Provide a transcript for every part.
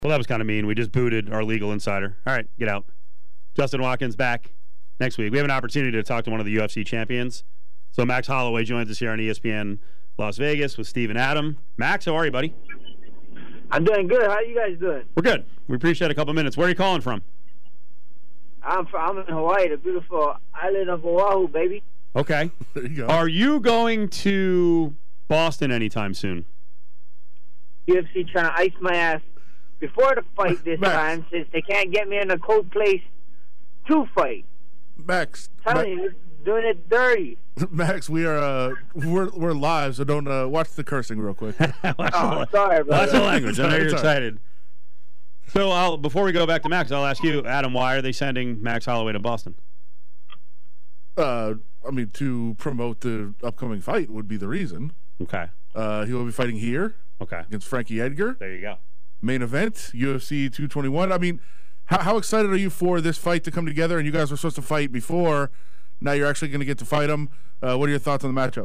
Well, that was kind of mean. We just booted our legal insider. All right, get out. Justin Watkins back next week. We have an opportunity to talk to one of the UFC champions. So Max Holloway joins us here on ESPN Las Vegas with Steve and Adam. Max, how are you, buddy? I'm doing good. How are you guys doing? We're good. We appreciate a couple minutes. Where are you calling from? I'm in Hawaii, the beautiful island of Oahu, baby. Okay. There you go. Are you going to Boston anytime soon? UFC trying to ice my ass before the fight this time, since they can't get me in a cold place to fight. Max, Telling you, doing it dirty. Max, we're live, so don't watch the cursing real quick. Sorry, bro. Watch the language. I know you're Sorry. excited. So before we go back to Max, I'll ask you, Adam, why are they sending Max Holloway to Boston? To promote the upcoming fight would be the reason. Okay. He will be fighting here against Frankie Edgar. There you go. Main event, UFC 221. I mean, how excited are you for this fight to come together? And you guys were supposed to fight before. Now you're actually going to get to fight him. What are your thoughts on the matchup?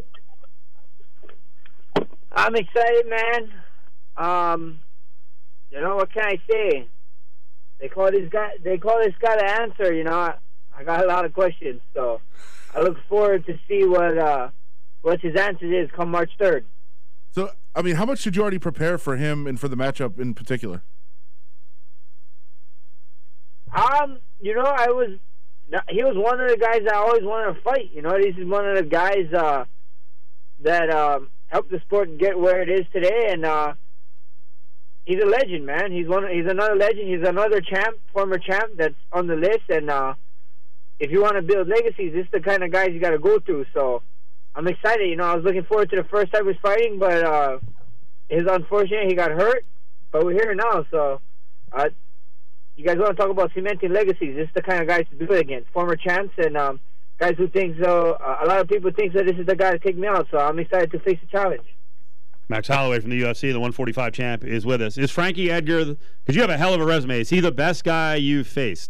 I'm excited, man. What can I say? They call this guy the answer. I got a lot of questions, so I look forward to see what his answer is come March 3rd. So, how much did you already prepare for him and for the matchup in particular? He was one of the guys I always wanted to fight. This is one of the guys that helped the sport get where it is today, and he's a legend, man. He's another legend. He's another former champ that's on the list, and if you want to build legacies, this is the kind of guys you got to go through. So I'm excited. I was looking forward to the first time he was fighting, but it's unfortunate he got hurt. But we're here now, so you guys want to talk about cementing legacies? This is the kind of guys to do it against. Former champs and guys who think so. A lot of people think that this is the guy to take me out, so I'm excited to face the challenge. Max Holloway from the UFC, the 145 champ, is with us. Is Frankie Edgar, because you have a hell of a resume, is he the best guy you've faced?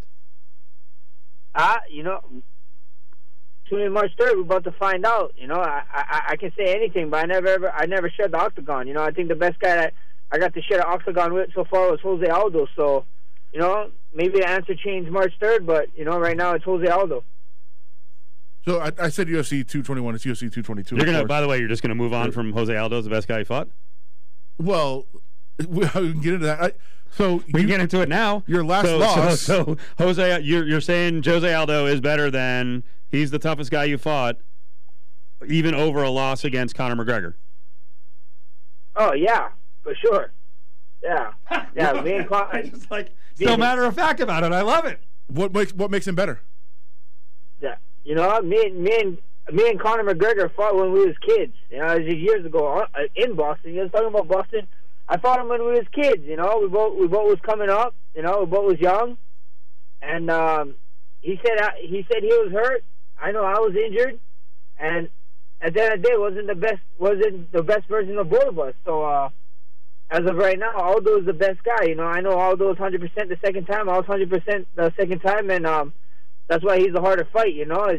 Tune in March 3rd, we're about to find out. I can say anything, but I never shed the octagon. I think the best guy that I got to share the octagon with so far was Jose Aldo. So, maybe the answer changed March 3rd, but, right now it's Jose Aldo. So I said UFC 221. It's UFC 222. By the way, you're just going to move on from Jose Aldo as the best guy you fought? Well, we can get into that. We can get into it now. Your last loss. So Jose, you're saying Jose Aldo is better than he's the toughest guy you fought, even over a loss against Conor McGregor. Oh yeah, for sure. Yeah, yeah. Me and Conor. Just so matter of fact about it. I love it. What makes him better? Yeah, me and Conor McGregor fought when we was kids. It was years ago in Boston. You was talking about Boston. I fought him when we was kids. We both was coming up. We both was young, and he said he was hurt. I know I was injured, and at the end of the day, wasn't the best version of both of us. So as of right now, Aldo is the best guy. I know Aldo was 100% the second time. I was 100% the second time, and that's why he's a harder fight.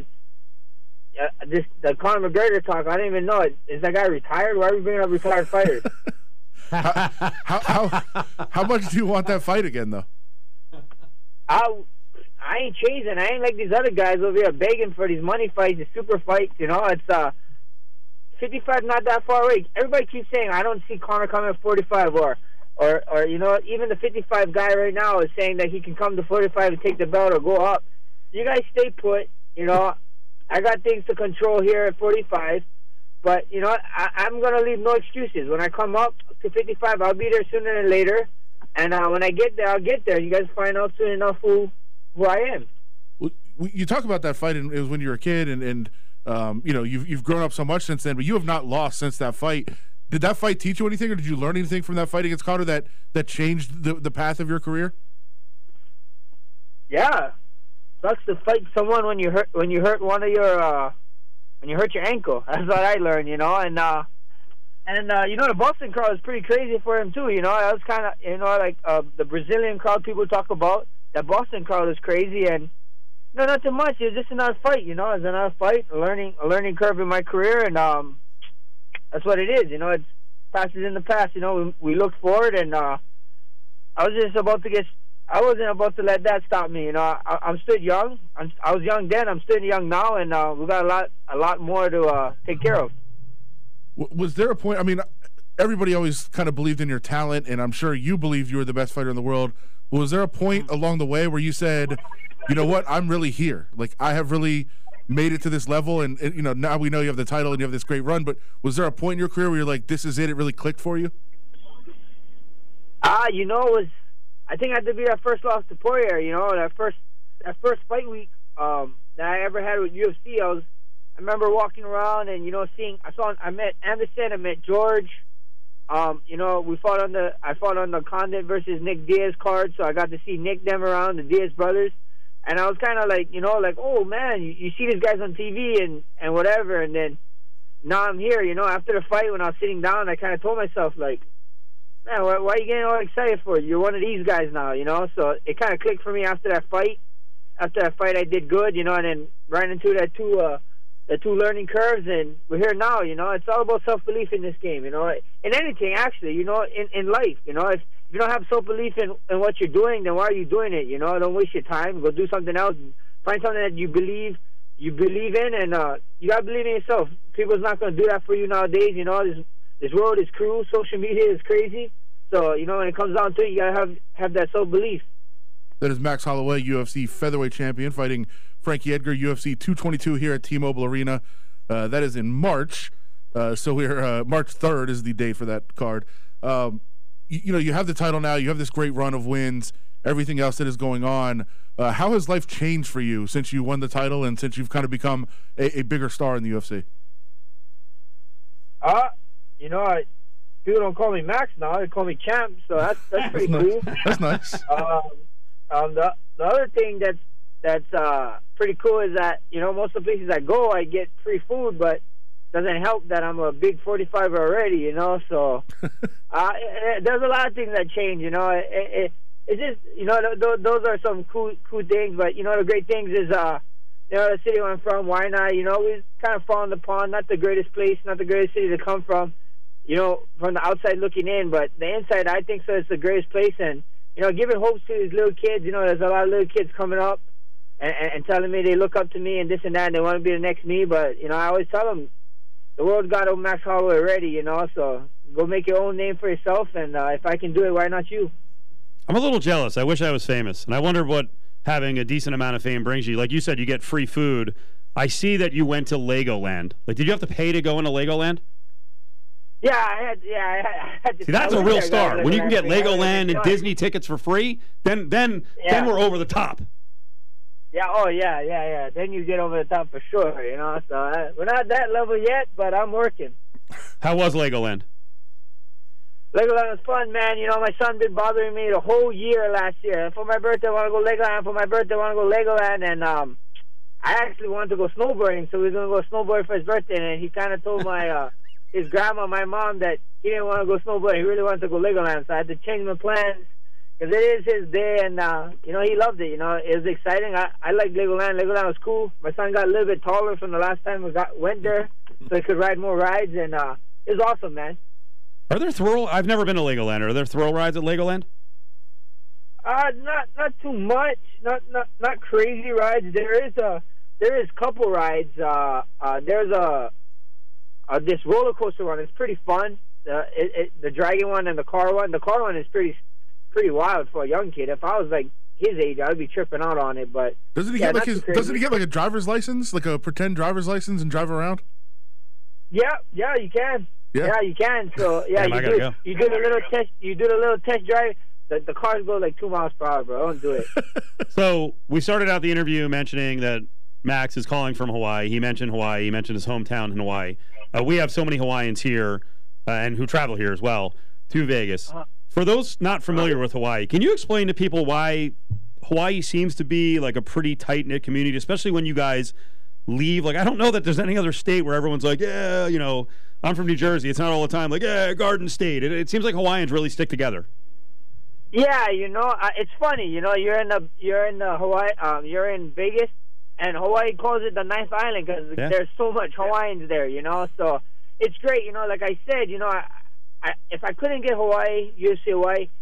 The Conor McGregor talk, I don't even know. Is that guy retired? Why are we bringing up retired fighters? How much do you want that fight again, though? I ain't chasing. I ain't like these other guys over here begging for these money fights, these super fights. It's 55 not that far away. Everybody keeps saying I don't see Conor coming at 45 or even the 55 guy right now is saying that he can come to 45 and take the belt or go up. You guys stay put. I got things to control here at 45. But, I'm going to leave no excuses. When I come up to 55, I'll be there sooner than later. And when I get there, I'll get there. You guys find out soon enough who I am. Well, you talk about that fight, and it was when you were a kid, and you've grown up so much since then, but you have not lost since that fight. Did that fight teach you anything, or did you learn anything from that fight against Conor that changed the path of your career? Yeah. Sucks to fight someone when you hurt one of your when you hurt your ankle. That's what I learned, and the Boston crowd is pretty crazy for him too. I was kind of the Brazilian crowd people talk about. That Boston crowd is crazy, and not too much. It's just another fight, It's another fight, a learning curve in my career, and that's what it is. It's past is in the past. We look forward, and I wasn't about to let that stop me. You know, I'm still young. I was young then. I'm still young now, and we got a lot more to take care of. Was there a point? I mean, everybody always kind of believed in your talent, and I'm sure you believed you were the best fighter in the world. But was there a point along the way where you said, you know what, I'm really here? Like, I have really made it to this level, and you know, now we know you have the title and you have this great run, but was there a point in your career where you're like, this is it, it really clicked for you? You know, I think I had to be that first loss to Poirier, you know, that first fight week that I ever had with UFC. I remember walking around and, you know, I met Anderson, I met George. You know, I fought on the Condit versus Nick Diaz card, so I got to see Nick them around, the Diaz brothers. And I was kind of like, you know, like, oh, man, you see these guys on TV and whatever. And then now I'm here, you know. After the fight, when I was sitting down, I kind of told myself, like, man, why are you getting all excited for it? You're one of these guys now, you know. So it kind of clicked for me after that fight. After that fight, I did good, you know, and then ran into the two learning curves, and we're here now, you know. It's all about self-belief in this game, you know. In anything, actually, you know, in life, you know. If you don't have self-belief in what you're doing, then why are you doing it, you know? Don't waste your time. Go do something else. Find something that you believe in, and you got to believe in yourself. People's not going to do that for you nowadays, you know. This world is cruel. Social media is crazy. So, you know, when it comes down to it, you got to have that self-belief. That is Max Holloway, UFC featherweight champion, fighting Frankie Edgar, UFC 222 here at T-Mobile Arena. That is in March. So we're March 3rd is the date for that card. You know, you have the title now. You have this great run of wins, everything else that is going on. How has life changed for you since you won the title and since you've kind of become a bigger star in the UFC? You know, people don't call me Max now. They call me Champ, so that's pretty cool. That's nice. The other thing that's pretty cool is that, you know, most of the places I go, I get free food, but doesn't help that I'm a big 45er already, you know. So there's a lot of things that change, you know. It's just, you know, those are some cool things. But, you know, the great things is, you know, the city where I'm from, Waianae, you know, we kind of frowned upon. Not the greatest place, not the greatest city to come from, you know, from the outside looking in. But the inside, I think so, it's the greatest place. And, you know, giving hopes to these little kids. You know, there's a lot of little kids coming up and telling me they look up to me and this and that, and they want to be the next me. But, you know, I always tell them, the world got old Max Holloway already, you know, so go make your own name for yourself, and if I can do it, why not you? I'm a little jealous. I wish I was famous, and I wonder what having a decent amount of fame brings you. Like you said, you get free food. I see that you went to Legoland. Like, did you have to pay to go into Legoland? Yeah, I had to. See, that's a real star. When you can get Legoland and Disney tickets for free, then we're over the top. Yeah, oh, yeah. Then you get over the top for sure, you know. So we're not at that level yet, but I'm working. How was Legoland? Legoland was fun, man. You know, my son been bothering me the whole year last year. For my birthday, I want to go Legoland. For my birthday, I want to go Legoland. And I actually wanted to go snowboarding, so we were going to go snowboarding for his birthday. And he kind of told my his grandma, my mom, that he didn't want to go snowboarding. He really wanted to go Legoland. So I had to change my plans. Because it is his day, and, you know, he loved it. You know, it was exciting. I like Legoland. Legoland was cool. My son got a little bit taller from the last time we went there, so he could ride more rides, and it was awesome, man. Are there I've never been to Legoland. Are there thrill rides at Legoland? Not too much. Not crazy rides. There is couple rides. There's this roller coaster one. It's pretty fun. The dragon one and the car one. The car one is pretty wild for a young kid. If I was like his age, I'd be tripping out on it. But doesn't he get like a driver's license, like a pretend driver's license, and drive around? Yeah, you can. Yeah, you can. So yeah, Damn, you do the little test. You do the little test drive. The cars go like 2 miles per hour, bro. Don't do it. So we started out the interview mentioning that Max is calling from Hawaii. He mentioned Hawaii. He mentioned his hometown in Hawaii. We have so many Hawaiians here and who travel here as well to Vegas. For those not familiar with Hawaii, can you explain to people why Hawaii seems to be like a pretty tight-knit community, especially when you guys leave? Like, I don't know that there's any other state where everyone's like, yeah, you know, I'm from New Jersey. It's not all the time like, yeah, Garden State. It seems like Hawaiians really stick together. Yeah, you know, it's funny. You know, you're in Hawaii, you're in Vegas, and Hawaii calls it the ninth island because there's so much Hawaiians there. You know, so it's great. You know, like I said, you know, if I couldn't get Hawaii, UFC Hawaii,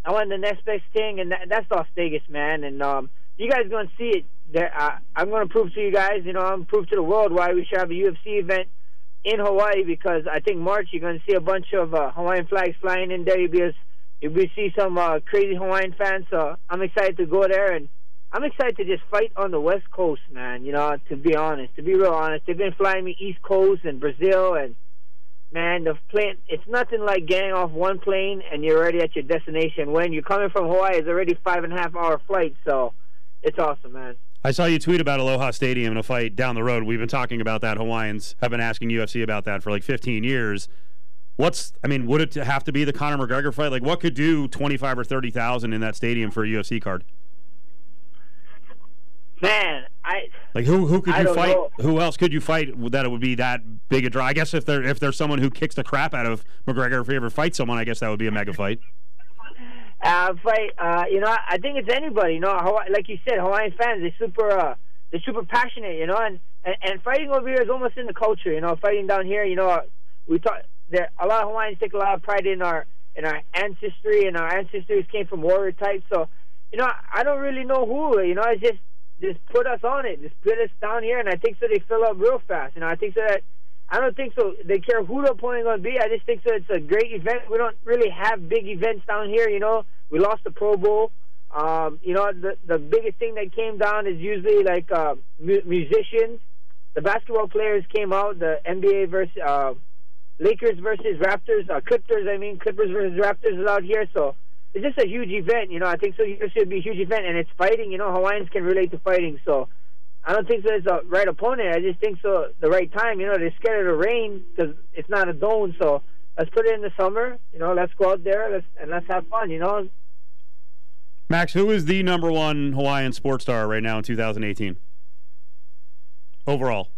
I want the next best thing, and that's Las Vegas, man. And you guys going to see it. I'm going to prove to you guys, I'm going to prove to the world why we should have a UFC event in Hawaii, because I think March you're going to see a bunch of Hawaiian flags flying in there. You'll see some crazy Hawaiian fans. So I'm excited to go there, and I'm excited to just fight on the West Coast, man. To be honest, to be real honest, they've been flying me East Coast and Brazil, and man, the plane, it's nothing like getting off one plane and you're already at your destination. When you're coming from Hawaii, it's already 5.5 hour flight, so it's awesome, man. I saw you tweet about Aloha Stadium and a fight down the road. We've been talking about that. Hawaiians have been asking UFC about that for like 15 years. Would it have to be the Conor McGregor fight? Like, what could do 25 or 30,000 in that stadium for a UFC card? Man, who could you fight? Know. Who else could you fight that it would be that big a draw? I guess if there's someone who kicks the crap out of McGregor, if he ever fights someone, I guess that would be a mega fight. I think it's anybody. Hawaii, like you said, Hawaiian fans, they're super passionate. And fighting over here is almost in the culture. Fighting down here, we talk. A lot of Hawaiians take a lot of pride in our ancestry, and our ancestors came from warrior types. So, I don't really know who. It's just put us on it. Just put us down here, and I think so they fill up real fast. I think so that I don't think so they care who the opponent is going to be. I just think so it's a great event. We don't really have big events down here. We lost the Pro Bowl. The biggest thing that came down is usually like musicians. The basketball players came out. The NBA versus Lakers versus Raptors. Clippers versus Raptors is out here. So it's just a huge event. I think so. It should be a huge event, and it's fighting. Hawaiians can relate to fighting. So I don't think so it's a right opponent. I just think so the right time. They're scared of the rain because it's not a dome. So let's put it in the summer. Let's go out there and let's have fun. Max, who is the number one Hawaiian sports star right now in 2018? Overall.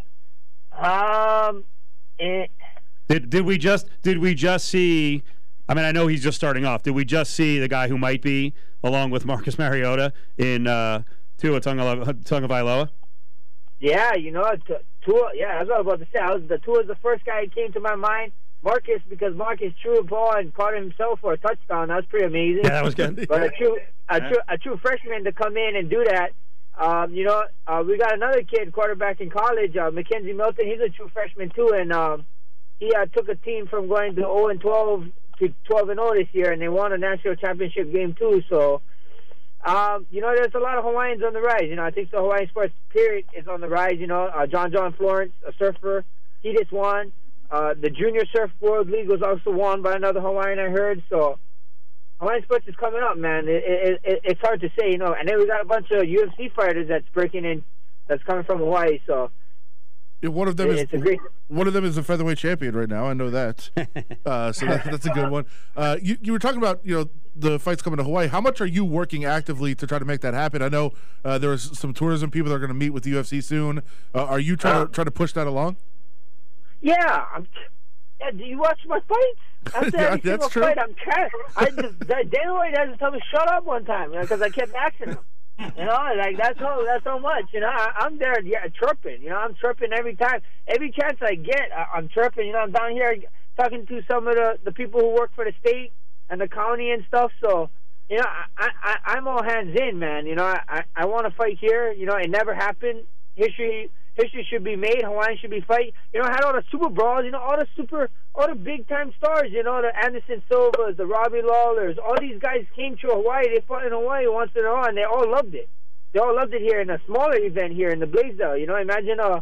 Did we just see? I mean, I know he's just starting off. Did we just see the guy who might be, along with Marcus Mariota, in Tua Tagovailoa? Yeah, Tua. Yeah, that's what I was about to say. Tua is the first guy who came to my mind. Marcus, because Marcus threw a ball and caught himself for a touchdown. That was pretty amazing. Yeah, that was good. But a true freshman to come in and do that. We got another kid, quarterback in college, Mackenzie Milton. He's a true freshman too, and he took a team from going to 0-12 to 12-0 this year, and they won a national championship game too. So, there's a lot of Hawaiians on the rise. I think the Hawaiian sports period is on the rise. John Florence, a surfer, he just won. The Junior Surf World League was also won by another Hawaiian, I heard. So Hawaiian sports is coming up, man. It's hard to say, And then we got a bunch of UFC fighters that's breaking in, that's coming from Hawaii. So one of them is a featherweight champion right now. I know that. So that's a good one. You were talking about the fights coming to Hawaii. How much are you working actively to try to make that happen? I know there was some tourism people that are going to meet with the UFC soon. Are you trying to push that along? Yeah, do you watch my fights? Every single true. Fight I'm trying. Dana White has to tell me shut up one time because I kept asking him. That's how much. I'm there, chirping. I'm chirping every time, every chance I get. I'm chirping. I'm down here talking to some of the people who work for the state and the county and stuff. So, I'm all hands in, man. I want to fight here. It never happened. History should be made. Hawaiian should be fight. I had all the Super Brawls. All the big time stars. The Anderson Silvas, the Robbie Lawlers. All these guys came to Hawaii. They fought in Hawaii once in a while, and they all loved it. They all loved it here in a smaller event here in the Blaisdell. Imagine a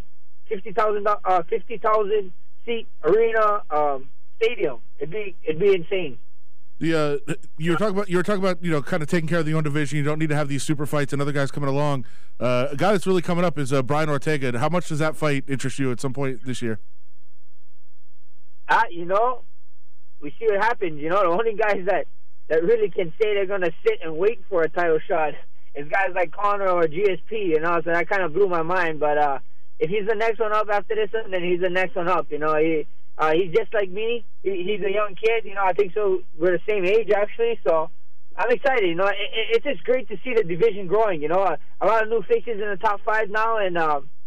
50,000 seat arena stadium. It'd be insane. You were talking about kind of taking care of the own division. You don't need to have these super fights and other guys coming along. A guy that's really coming up is Brian Ortega. How much does that fight interest you at some point this year? We see what happens. The only guys that really can say they're going to sit and wait for a title shot is guys like Conor or GSP. So that kind of blew my mind. But if he's the next one up after this one, then he's the next one up. He's just like me. He's a young kid. I think so. We're the same age, actually. So I'm excited. It's just great to see the division growing. A lot of new faces in the top 5 now, and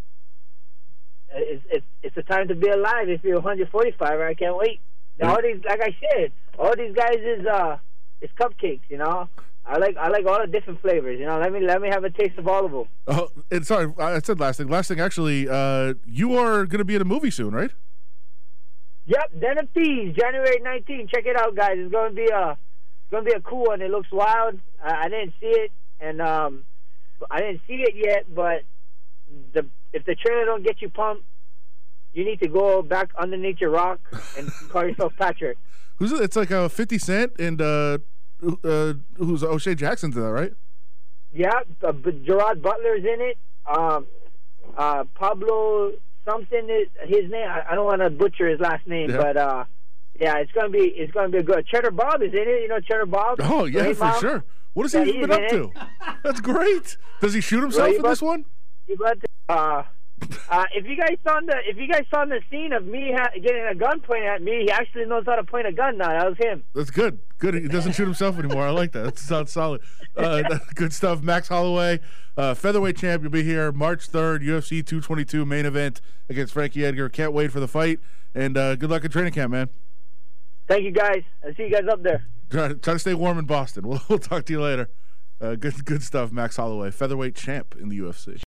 it's a time to be alive if you're 145. I can't wait. All these, like I said, all these guys is it's cupcakes. You know, I like all the different flavors. You know, let me have a taste of all of them. Oh, and sorry, I said last thing. Last thing, actually, you are going to be in a movie soon, right? Yep, Den of Thieves, January 19th. Check it out, guys. It's going to be a cool one. It looks wild. I didn't see it, and I didn't see it yet. But if the trailer don't get you pumped, you need to go back underneath your rock and call yourself Patrick. Who's it? It's like 50 Cent and who's O'Shea Jackson's in that, right? Yeah, Gerard Butler's in it. Pablo something is his name. I don't want to butcher his last name, but yeah, it's gonna be good. Cheddar Bob is in it. You know Cheddar Bob? Oh yeah, for sure. What has he been up to? That's great. Does he shoot himself in this one? If you guys saw the scene of me getting a gun pointed at me, he actually knows how to point a gun now. That was him. That's good. Good. He doesn't shoot himself anymore. I like that. That sounds solid. Good stuff. Max Holloway, featherweight champ. You'll be here March 3rd, UFC 222 main event against Frankie Edgar. Can't wait for the fight. And good luck at training camp, man. Thank you, guys. I'll see you guys up there. Try to stay warm in Boston. We'll talk to you later. Good stuff, Max Holloway, featherweight champ in the UFC.